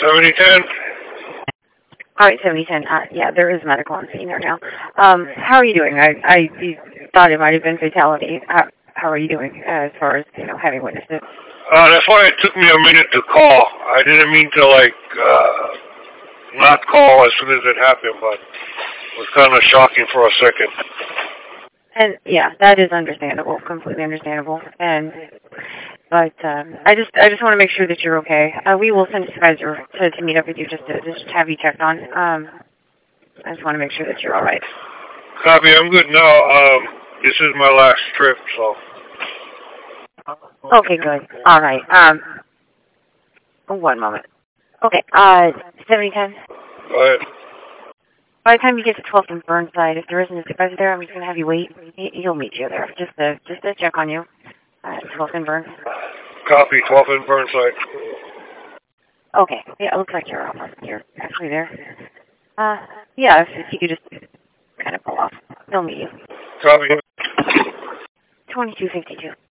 7010. All right, 7010. Yeah, there is medical on scene right now. How are you doing? I thought it might have been fatality. How are you doing as far as, having witnessed it? That's why it took me a minute to call. I didn't mean to, not call as soon as it happened, but it was kind of shocking for a second. And, yeah, that is understandable, completely understandable. But I just want to make sure that you're okay. We will send you guys to meet up with you just to have you checked on. I just want to make sure that you're all right. Copy, I'm good now. This is my last trip, so. Okay, good. All right. One moment. Okay, 7010. Go ahead. By the time you get to 12th and Burnside, if there isn't a supervisor there, I'm just going to have you wait. He'll meet you there, just to check on you. 12th and Burns. Copy, 12th and Burnside. Okay, yeah, it looks like you're actually there. Yeah, if you could just kind of pull off. They'll meet you. Copy. 2252.